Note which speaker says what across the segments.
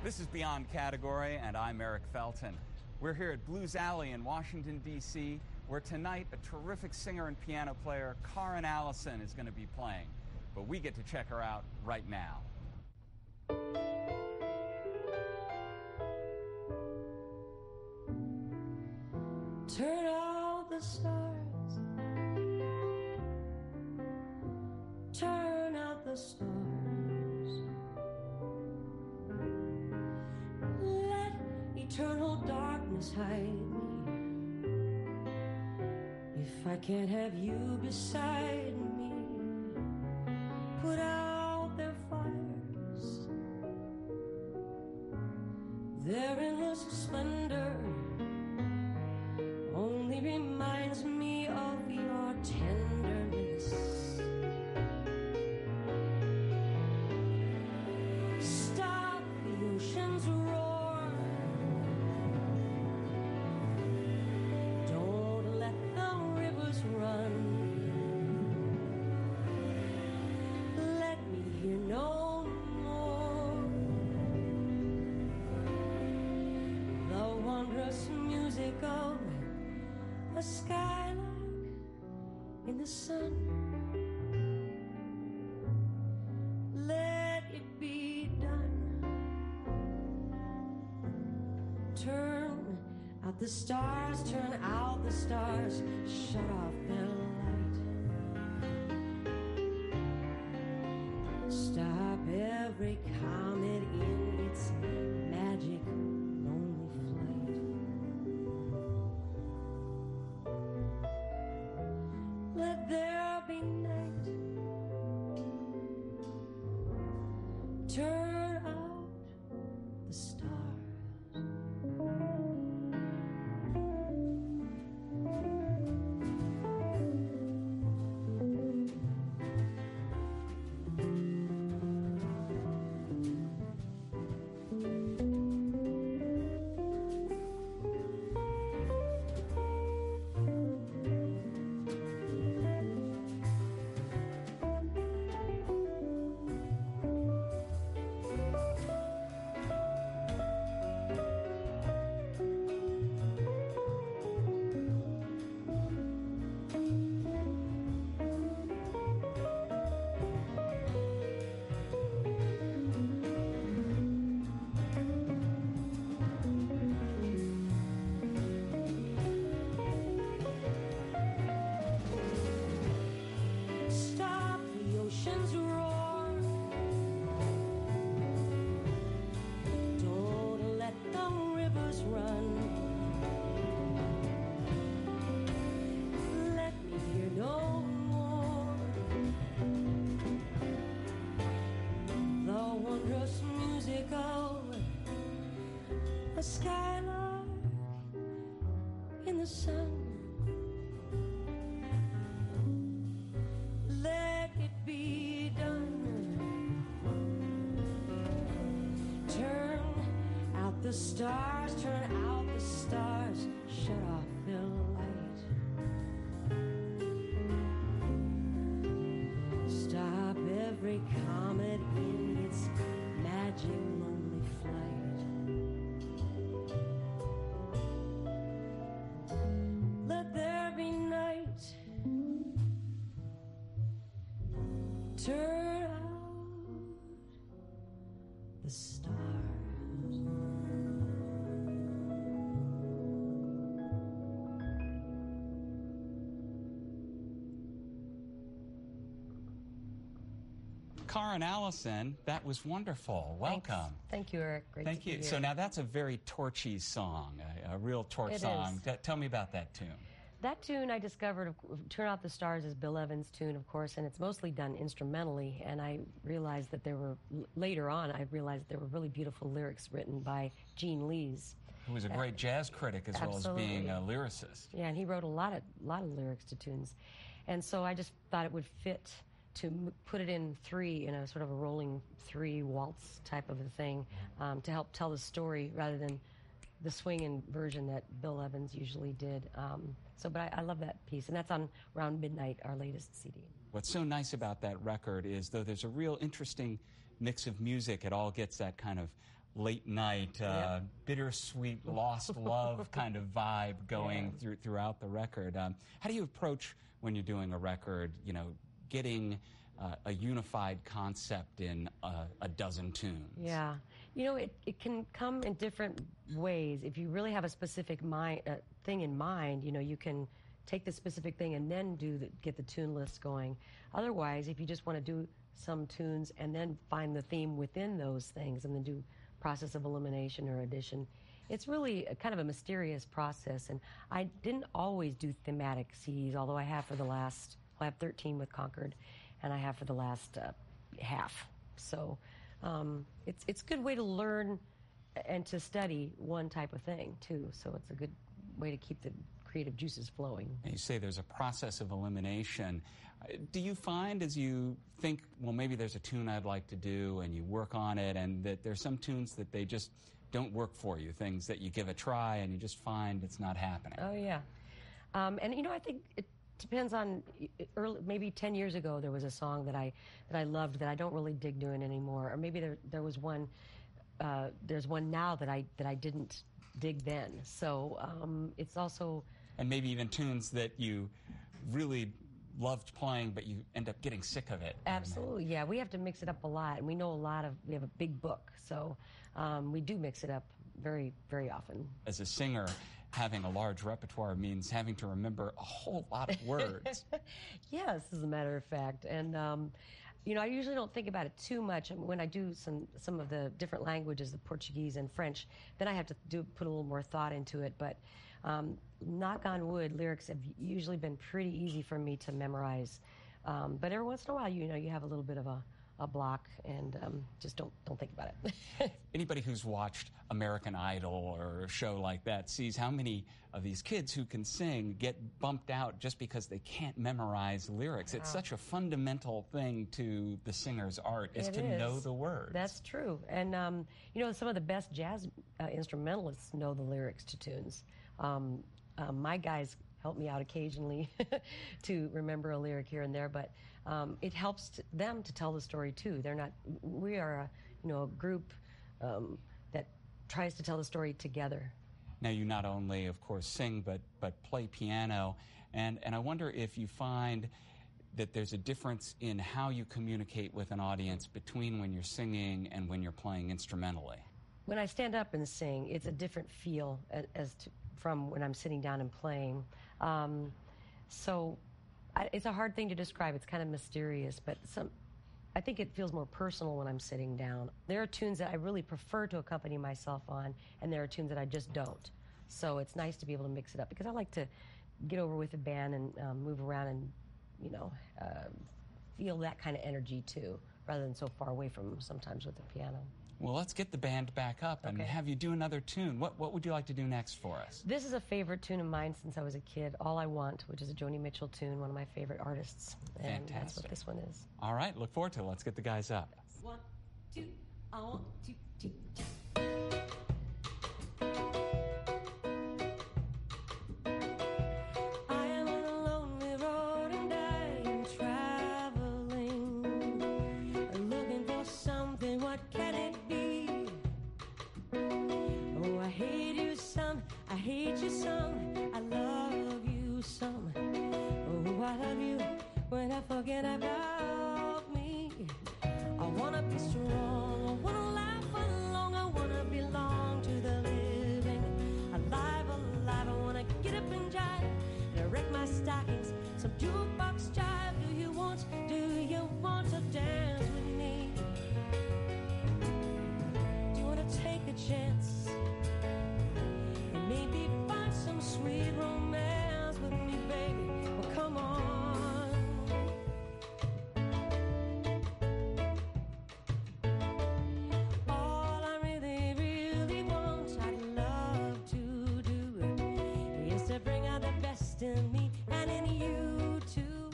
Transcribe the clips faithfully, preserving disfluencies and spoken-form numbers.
Speaker 1: This is Beyond Category, and I'm Eric Felton. We're here at Blues Alley in Washington, D C, where tonight a terrific singer and piano player, Karen Allison, is going to be playing. But we get to check her out right now.
Speaker 2: Turn out the stars. Turn out the stars. Let eternal darkness hide me. If I can't have you beside me, put out their fires. Their endless splendor only reminds me of your tenderness. Stop the ocean's roar. Don't let the rivers run. Let me hear no more the wondrous music of a skylark in the sun. Let it be done. Turn out the stars, turn out the stars, shut off their light. Stop every comet in its magic lonely flight. Let there be night. Turn out the stars. The stars, turn out the stars, shut off the light. Stop every comet in its magic lonely flight. Let there be night. Turn out the stars.
Speaker 1: Karen Allison, that was wonderful. Welcome.
Speaker 3: Thanks. Thank you, Eric. Great
Speaker 1: Thank
Speaker 3: to
Speaker 1: you.
Speaker 3: be
Speaker 1: So
Speaker 3: here.
Speaker 1: now that's a very torchy song, a, a real torch
Speaker 3: It
Speaker 1: song.
Speaker 3: is.
Speaker 1: T- tell me about that tune.
Speaker 3: That tune I discovered, Turn Out the Stars, is Bill Evans' tune, of course, and it's mostly done instrumentally. And I realized that there were, later on, I realized there were really beautiful lyrics written by Gene Lees.
Speaker 1: Who was a great uh, jazz critic as
Speaker 3: absolutely.
Speaker 1: well as being a lyricist.
Speaker 3: Yeah, and he wrote a lot of, lot of lyrics to tunes. And so I just thought it would fit to m- put it in three, in a sort of a rolling three waltz type of a thing, um, to help tell the story rather than the swinging version that Bill Evans usually did. Um, so, but I, I love that piece, and that's on Around Midnight, our latest C D.
Speaker 1: What's so nice about that record is, though there's a real interesting mix of music, it all gets that kind of late night, uh,
Speaker 3: Yep.
Speaker 1: bittersweet, lost love kind of vibe going
Speaker 3: Yeah.
Speaker 1: through, throughout the record. Um, how do you approach when you're doing a record, you know, getting uh, a unified concept in uh, a dozen tunes?
Speaker 3: Yeah. You know, it, it can come in different ways. If you really have a specific mind, uh, thing in mind, you know, you can take the specific thing and then do the, get the tune list going. Otherwise, if you just want to do some tunes and then find the theme within those things and then do process of elimination or addition, it's really a kind of a mysterious process. And I didn't always do thematic C Ds, although I have for the last, well, I have thirteen with Concord, and I have for the last uh, half. So um, it's it's a good way to learn and to study one type of thing, too. So it's a good way to keep the creative juices flowing.
Speaker 1: And you say there's a process of elimination. Uh, Do you find as you think, well, maybe there's a tune I'd like to do, and you work on it, and that there's some tunes that they just don't work for you, things that you give a try and you just find it's not happening?
Speaker 3: Oh, yeah. Um, and, you know, I think it depends on, early, maybe ten years ago there was a song that I that I loved that I don't really dig doing anymore. Or maybe there there was one, uh, there's one now that I that I didn't dig then. So um, it's also...
Speaker 1: And maybe even tunes that you really loved playing, but you end up getting sick of it.
Speaker 3: Absolutely, yeah. We have to mix it up a lot, and we know a lot of, we have a big book, so um, we do mix it up very, very often.
Speaker 1: As a singer, having a large repertoire means having to remember a whole lot of words.
Speaker 3: Yes, as a matter of fact. And, um, you know, I usually don't think about it too much. And when I do some, some of the different languages, the Portuguese and French, then I have to do put a little more thought into it. But um, knock on wood, lyrics have usually been pretty easy for me to memorize. Um, but every once in a while, you know, you have a little bit of a, a block, and um, just don't don't think about it.
Speaker 1: Anybody who's watched American Idol or a show like that sees how many of these kids who can sing get bumped out just because they can't memorize lyrics. It's such a fundamental thing to the singer's art is
Speaker 3: It
Speaker 1: to
Speaker 3: is.
Speaker 1: know the words.
Speaker 3: That's true. And, um, you know, some of the best jazz uh, instrumentalists know the lyrics to tunes. Um, uh, my guys help me out occasionally to remember a lyric here and there, but um, it helps t- them to tell the story, too. They're not, we are a, you know, a group um, that tries to tell the story together.
Speaker 1: Now, you not only, of course, sing, but but play piano, and, and I wonder if you find that there's a difference in how you communicate with an audience between when you're singing and when you're playing instrumentally.
Speaker 3: When I stand up and sing, it's a different feel as, as to, from when I'm sitting down and playing. Um, so I, it's a hard thing to describe. It's kind of mysterious, but some, I think it feels more personal when I'm sitting down. There are tunes that I really prefer to accompany myself on, and there are tunes that I just don't. So it's nice to be able to mix it up, because I like to get over with the band and um, move around and, you know, uh, feel that kind of energy too, rather than so far away from sometimes with the piano.
Speaker 1: Well, let's get the band back up and
Speaker 3: Okay.
Speaker 1: have you do another tune. What what would you like to do next for us?
Speaker 3: This is a favorite tune of mine since I was a kid, All I Want, which is a Joni Mitchell tune, one of my favorite artists. And that's
Speaker 1: Fantastic.
Speaker 3: what this one is.
Speaker 1: All right, look forward to it. Let's get the guys up.
Speaker 2: One, two, I want to, two, two. I am on a lonely road and I am traveling, looking for something. What can it be? Oh, I hate you some, I hate you some, I love you some. Oh, I love you when I forget about me. I wanna be strong, I wanna laugh along, I wanna belong to the living. Alive, alive, I wanna get up and jive and erect my stockings. Some jukebox jive. Do you want, do you want to dance with me? Do you wanna take a chance and maybe find some sweet romance with me, baby? Well, come on. All I really, really want, I'd love to do, is to bring out the best in me and in you too.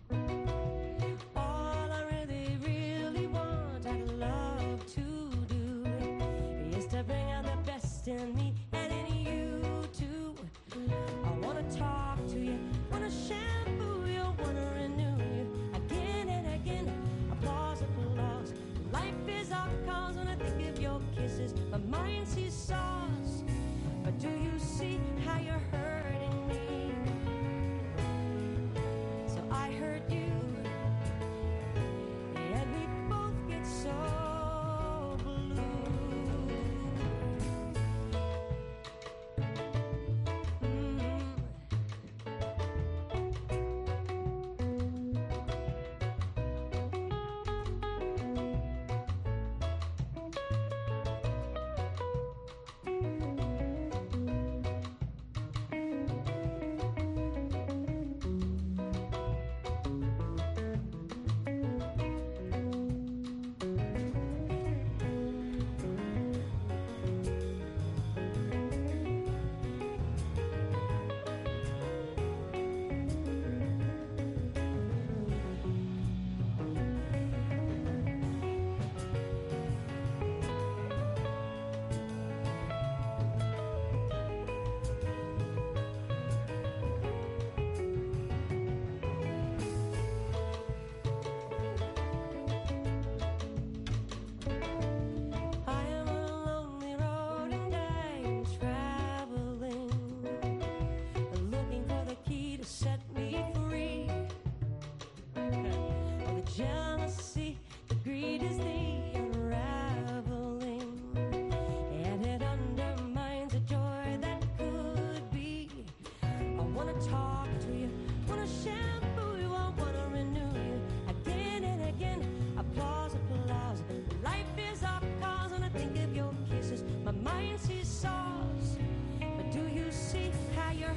Speaker 2: All I really, really want, I'd love to do, is to bring out the best in me and in you too. I wanna talk to you, wanna shampoo you, wanna renew you again and again. Applause, applause. Life is our cause when I think of your kisses. My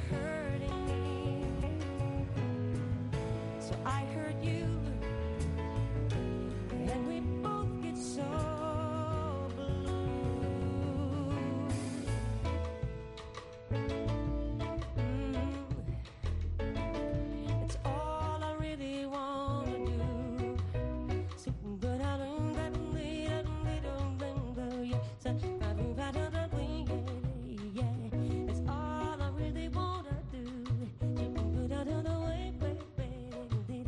Speaker 2: hurting me. So I hurt you, and we both get so blue. Mm. It's all I really want to do. So, but I don't got to lead, I don't lead, I don't go, yeah. So, I don't got to lead, yeah, yeah. It's all I really want to do. So, but I don't know, wait, wait, wait,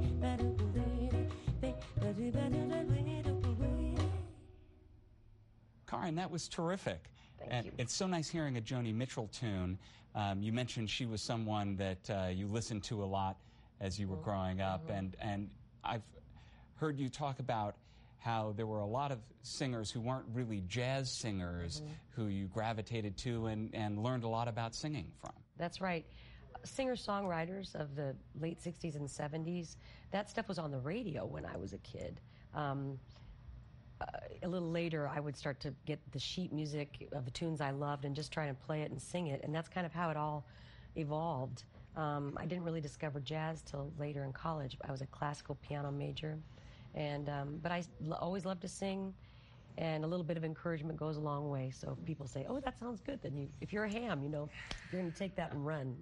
Speaker 1: Karin, that was terrific.
Speaker 3: Thank
Speaker 1: and
Speaker 3: you.
Speaker 1: It's so nice hearing a Joni Mitchell tune. Um, you mentioned she was someone that uh, you listened to a lot as you were
Speaker 3: Mm-hmm.
Speaker 1: growing up,
Speaker 3: Mm-hmm.
Speaker 1: and, and I've heard you talk about how there were a lot of singers who weren't really jazz singers
Speaker 3: Mm-hmm.
Speaker 1: who you gravitated to and, and learned a lot about singing from.
Speaker 3: That's right. Singer-songwriters of the late sixties and seventies, that stuff was on the radio when I was a kid. Um, uh, a little later, I would start to get the sheet music of the tunes I loved and just try and play it and sing it, and that's kind of how it all evolved. Um, I didn't really discover jazz till later in college. I was a classical piano major, and um, but I l- always loved to sing. And a little bit of encouragement goes a long way. So if people say, "Oh, that sounds good," then you, if you're a ham, you know, you're going to take that and run.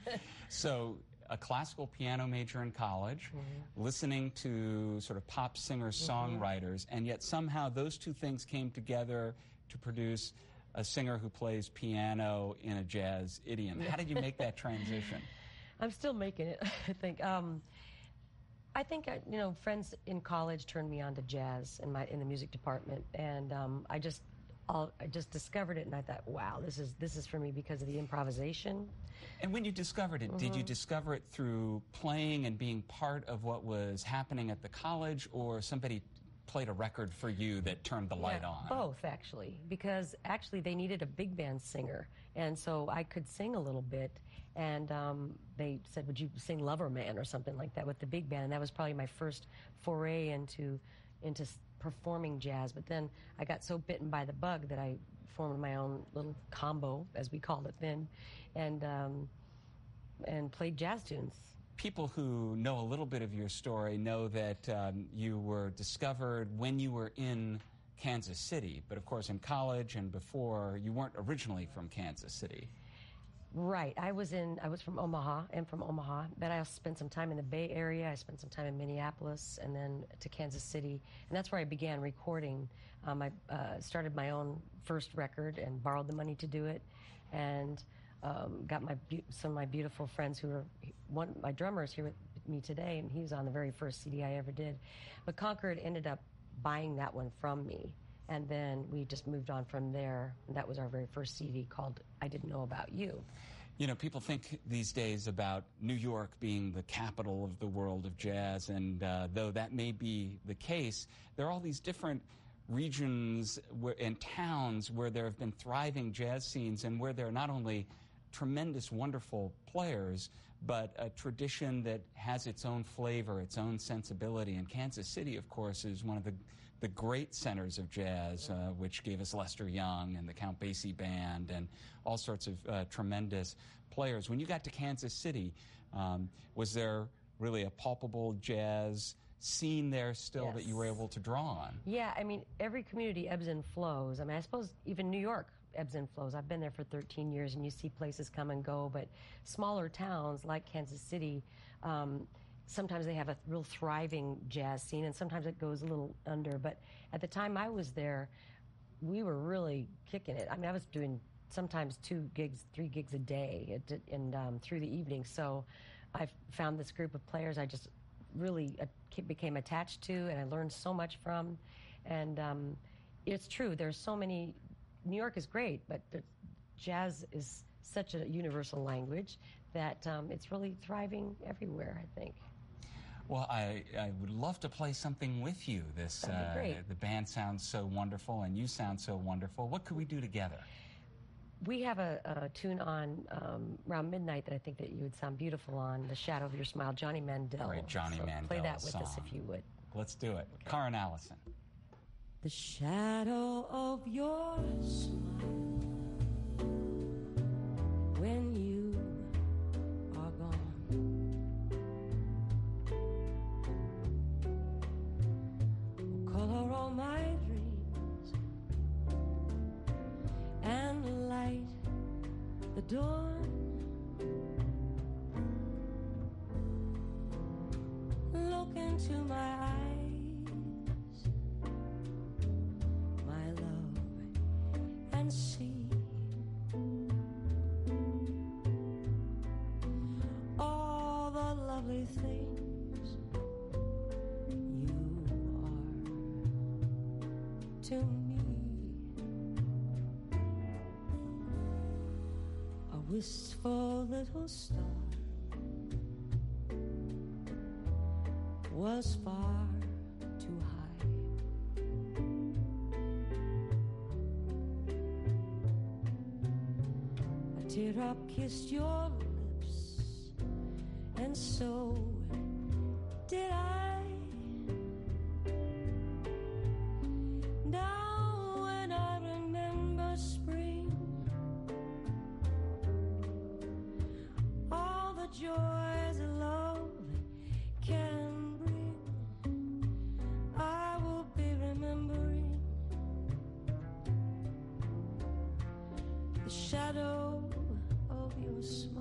Speaker 1: So, a classical piano major in college,
Speaker 3: Mm-hmm.
Speaker 1: listening to sort of pop singer-songwriters, and yet somehow those two things came together to produce a singer who plays piano in a jazz idiom. How did you make that transition?
Speaker 3: I'm still making it, I think. Um, I think, I, you know, friends in college turned me on to jazz in my in the music department, and um, I just I'll, I just discovered it, and I thought, wow, this is this is for me because of the improvisation.
Speaker 1: And when you discovered it, did you discover it through playing and being part of what was happening at the college, or somebody played a record for you that turned the light
Speaker 3: Yeah,
Speaker 1: on?
Speaker 3: Both, actually, because actually they needed a big band singer, and so I could sing a little bit, and um, they said, would you sing Lover Man or something like that with the big band, and that was probably my first foray into into s- performing jazz. But then I got so bitten by the bug that I formed my own little combo, as we called it then, and um, and played jazz tunes.
Speaker 1: People who know a little bit of your story know that um, you were discovered when you were in Kansas City, but of course in college and before, you weren't originally from Kansas City.
Speaker 3: Right. I was in. I was from Omaha. I'm from Omaha, but I also spent some time in the Bay Area. I spent some time in Minneapolis, and then to Kansas City, and that's where I began recording. Um, I uh, started my own first record and borrowed the money to do it, and um, got my be- some of my beautiful friends who are one. My drummer is here with me today, and he was on the very first C D I ever did. But Concord ended up buying that one from me. And then we just moved on from there. And that was our very first C D called I Didn't Know About You.
Speaker 1: You know, people think these days about New York being the capital of the world of jazz, and uh, though that may be the case, there are all these different regions where, and towns where there have been thriving jazz scenes and where there are not only tremendous, wonderful players, but a tradition that has its own flavor, its own sensibility. And Kansas City, of course, is one of the the great centers of jazz, uh, which gave us Lester Young and the Count Basie Band and all sorts of uh, tremendous players. When you got to Kansas City, um, was there really a palpable jazz scene there still
Speaker 3: Yes.
Speaker 1: that you were able to draw on?
Speaker 3: Yeah, I mean, every community ebbs and flows. I mean, I suppose even New York ebbs and flows. I've been there for thirteen years, and you see places come and go, but smaller towns like Kansas City, um, sometimes they have a real thriving jazz scene, and sometimes it goes a little under. But at the time I was there, we were really kicking it. I mean, I was doing sometimes two gigs, three gigs a day, at, and um, through the evening. So I found this group of players I just really uh, became attached to, and I learned so much from. And um, it's true, there's so many. New York is great, but the jazz is such a universal language that um, it's really thriving everywhere, I think.
Speaker 1: Well, I, I would love to play something with you. This
Speaker 3: That'd be
Speaker 1: uh,
Speaker 3: great.
Speaker 1: The band sounds so wonderful, and you sound so wonderful. What could we do together?
Speaker 3: We have a, a tune on um, around midnight that I think that you would sound beautiful on, The Shadow of Your Smile, Johnny Mandel.
Speaker 1: Great Johnny
Speaker 3: so
Speaker 1: Mandel
Speaker 3: play that with
Speaker 1: song.
Speaker 3: us if you would.
Speaker 1: Let's do it. Karin Allison.
Speaker 2: The shadow of your smile when you dawn. Look into my eyes, my love, and see all the lovely things you are to me. A wistful little star was far too high. A teardrop kissed your lips, and so did I. Now when I remember spring, all the joys of love can bring, I will be remembering the shadow of your smile.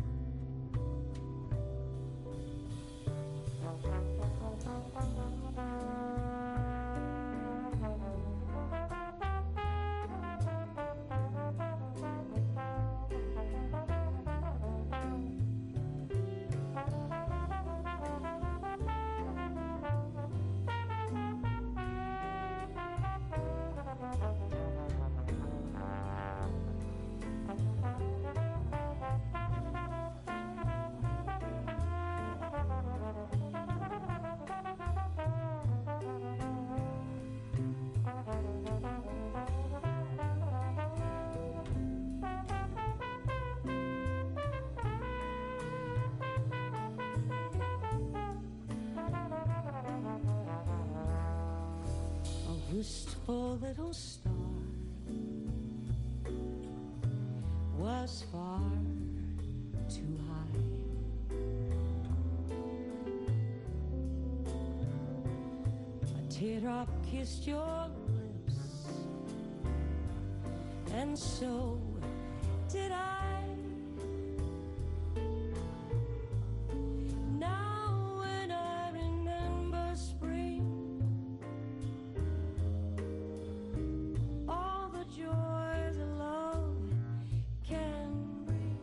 Speaker 2: Wistful little star was far too high. A teardrop kissed your lips, and so did I. Now when I remember spring, all the joys of love can bring,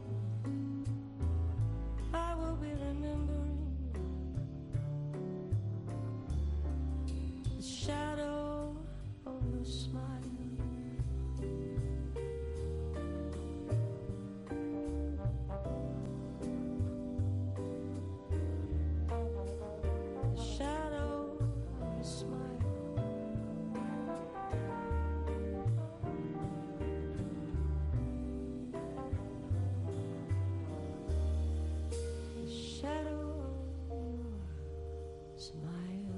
Speaker 2: I will be remembering the shadow of your smile. The shadow of your smile. The shadow of your smile.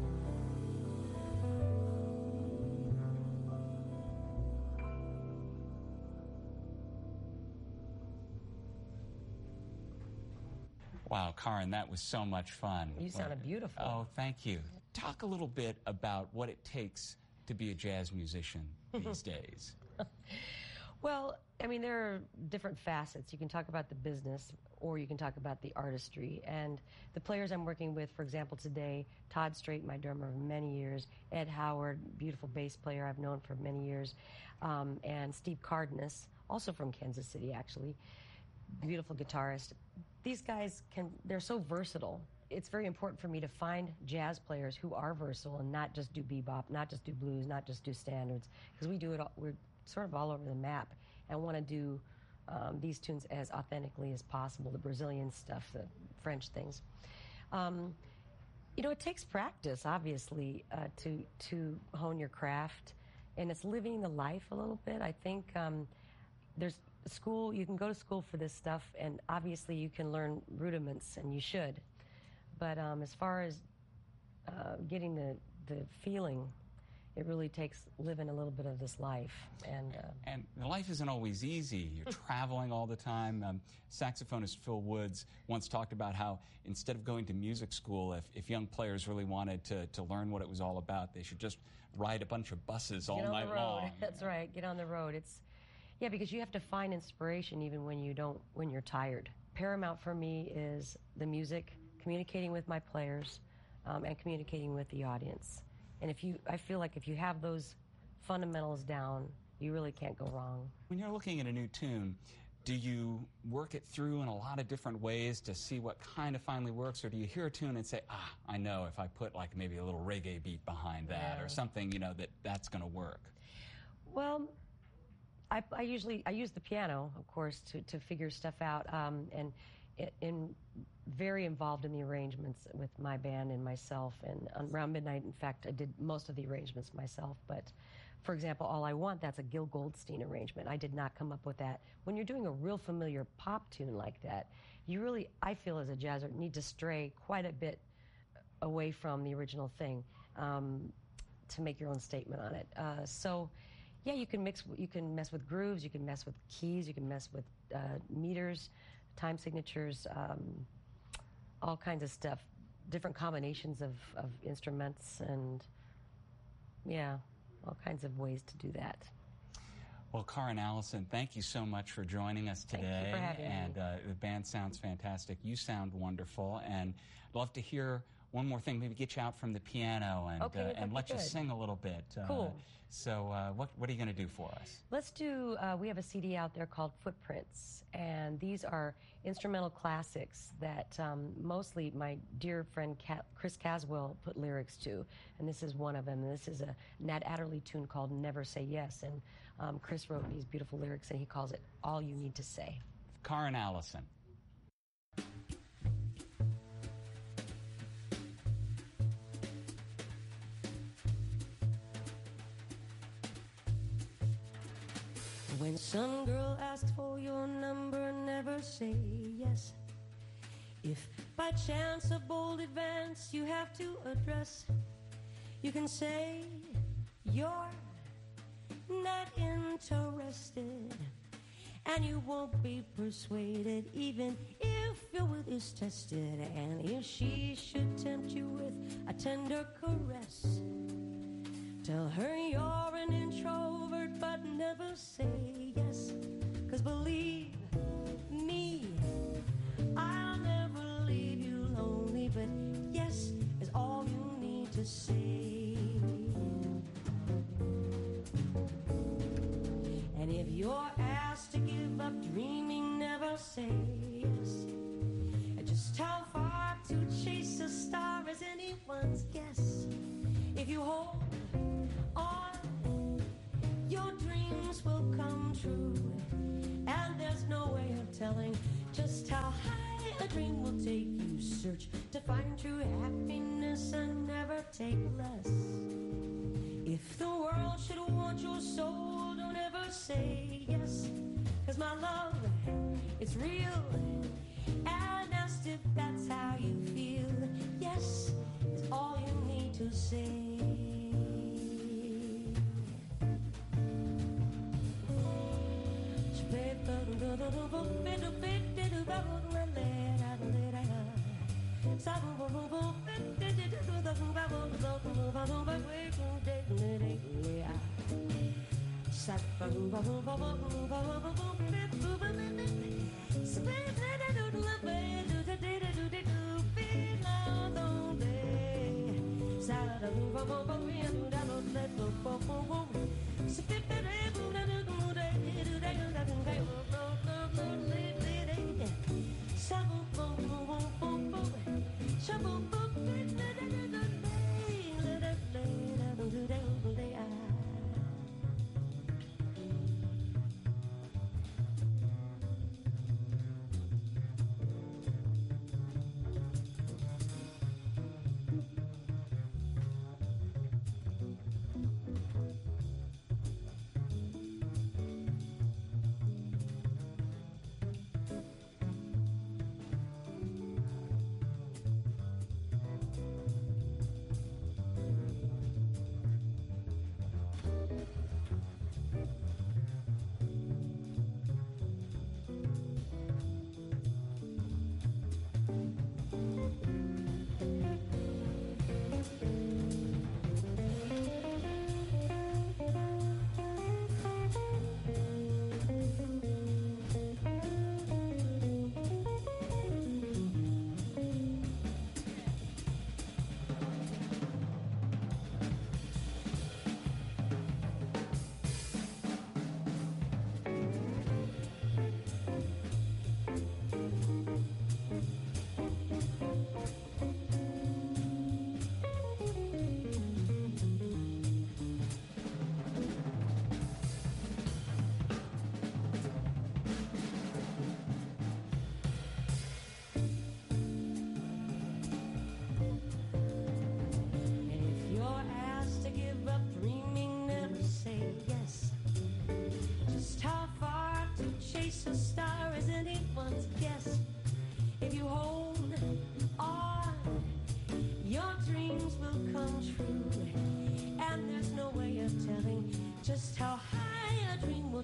Speaker 1: Wow, Karin, that was so much fun.
Speaker 3: You sounded beautiful.
Speaker 1: Oh, thank you. Talk a little bit about what it takes to be a jazz musician these days.
Speaker 3: Well, I mean, there are different facets. You can talk about the business, or you can talk about the artistry. And the players I'm working with, for example, today, Todd Straight, my drummer of many years, Ed Howard, beautiful bass player I've known for many years, um, and Steve Cardenas, also from Kansas City, actually, beautiful guitarist. These guys can, they're so versatile. It's very important for me to find jazz players who are versatile and not just do bebop, not just do blues, not just do standards, because we do it all, we're sort of all over the map and want to do um, these tunes as authentically as possible, the Brazilian stuff, the French things. Um, you know, it takes practice, obviously, uh, to, to hone your craft, and it's living the life a little bit. I think um, there's school, you can go to school for this stuff, and obviously you can learn rudiments, and you should. But um, as far as uh, getting the, the feeling, it really takes living a little bit of this life. And uh,
Speaker 1: and life isn't always easy. You're traveling all the time. Um, saxophonist Phil Woods once talked about how instead of going to music school, if, if young players really wanted to, to learn what it was all about, they should just ride a bunch of buses all
Speaker 3: get on
Speaker 1: night
Speaker 3: the road.
Speaker 1: long.
Speaker 3: That's right. Get on the road. It's Yeah, because you have to find inspiration even when you don't, when you're tired. Paramount for me is the music, communicating with my players, um, and communicating with the audience. And if you, I feel like if you have those fundamentals down, you really can't go wrong.
Speaker 1: When you're looking at a new tune, do you work it through in a lot of different ways to see what kind of finally works, or do you hear a tune and say, ah, I know if I put like maybe a little reggae beat behind that,
Speaker 3: Yeah.
Speaker 1: or something, you know, that that's going to work?
Speaker 3: Well, I, I usually, I use the piano, of course, to, to figure stuff out, um, and it, in very involved in the arrangements with my band and myself, and around midnight, in fact, I did most of the arrangements myself, but for example, All I Want, that's a Gil Goldstein arrangement. I did not come up with that. When you're doing a real familiar pop tune like that, you really, I feel as a jazzer, need to stray quite a bit away from the original thing um, to make your own statement on it. Uh, so, yeah, you can mix, you can mess with grooves, you can mess with keys, you can mess with uh, meters, time signatures, um, all kinds of stuff, different combinations of, of instruments, and yeah, all kinds of ways to do that.
Speaker 1: Well, Karin Allison, thank you so much for joining us today.
Speaker 3: Thank you for having
Speaker 1: and
Speaker 3: me.
Speaker 1: Uh, the band sounds fantastic. You sound wonderful, and I'd love to hear one more thing. Maybe get you out from the piano and
Speaker 3: Okay,
Speaker 1: uh,
Speaker 3: that'd
Speaker 1: and
Speaker 3: be
Speaker 1: let you
Speaker 3: good.
Speaker 1: sing a little bit. Uh,
Speaker 3: Cool.
Speaker 1: So, uh, what what are you going to do for us?
Speaker 3: Let's do, uh, we have a C D out there called Footprints, and these are instrumental classics that um, mostly my dear friend Ca- Chris Caswell put lyrics to, and this is one of them. And this is a Nat Adderley tune called Never Say Yes, and um, Chris wrote these beautiful lyrics, and he calls it All You Need to Say.
Speaker 1: Karin Allison.
Speaker 2: When some girl asks for your number, never say yes. If by chance a bold advance you have to address, you can say you're not interested, and you won't be persuaded even if your will is tested. And if she should tempt you with a tender caress, tell her you're an introvert, but never say yes. 'Cause believe me, I'll never leave you lonely, but yes is all you need to say. And if you're asked to give up dreaming, never say yes. Just how far to chase a star is anyone's guess. If you hold on, your dreams will come true, and there's no way of telling just how high a dream will take you. Search to find true happiness and never take less. If the world should want your soul, don't ever say yes. 'Cause my love, it's real, and asked if that's how you feel, yes is all you need to say.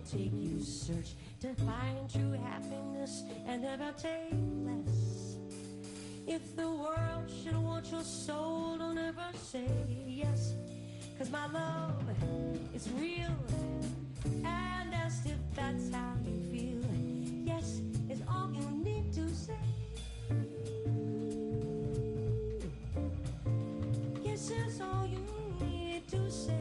Speaker 2: take you search to find true happiness and never take less. If the world should want your soul, don't ever say yes, 'cause my love is real, and asked if that's how you feel. Yes is all you need to say. Yes is all you need to say.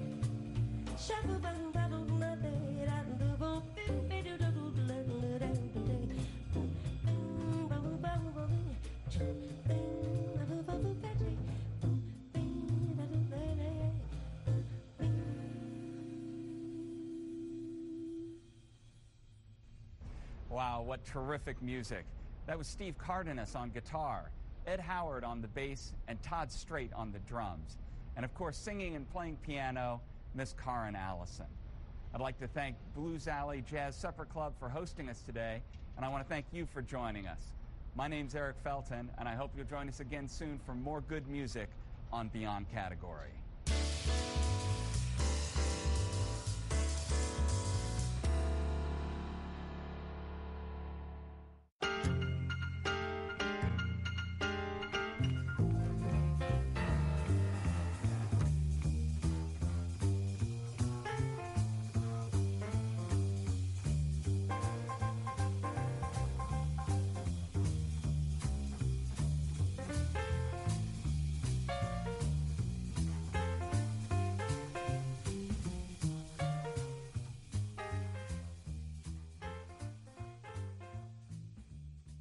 Speaker 1: Wow, what terrific music. That was Steve Cardenas on guitar, Ed Howard on the bass, and Todd Straight on the drums. And of course, singing and playing piano, Miss Karen Allison. I'd like to thank Blues Alley Jazz Supper Club for hosting us today, and I want to thank you for joining us. My name's Eric Felton, and I hope you'll join us again soon for more good music on Beyond Category.